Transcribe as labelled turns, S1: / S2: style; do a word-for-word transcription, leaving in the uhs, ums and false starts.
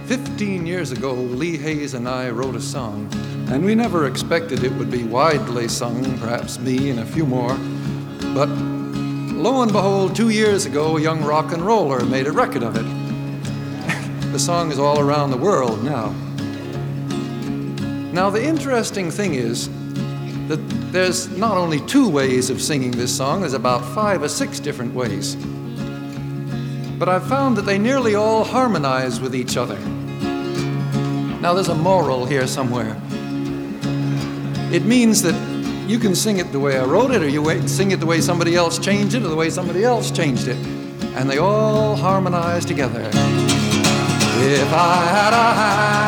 S1: Fifteen years ago, Lee Hayes and I wrote a song, and we never expected it would be widely sung, perhaps me and a few more. But lo and behold, two years ago, a young rock and roller made a record of it. The song is all around the world now. Now, the interesting thing is that there's not only two ways of singing this song, there's about five or six different ways. But I've found that they nearly all harmonize with each other. Now, there's a moral here somewhere. It means that you can sing it the way I wrote it, or you can sing it the way somebody else changed it, or the way somebody else changed it, and they all harmonize together. If I had a hand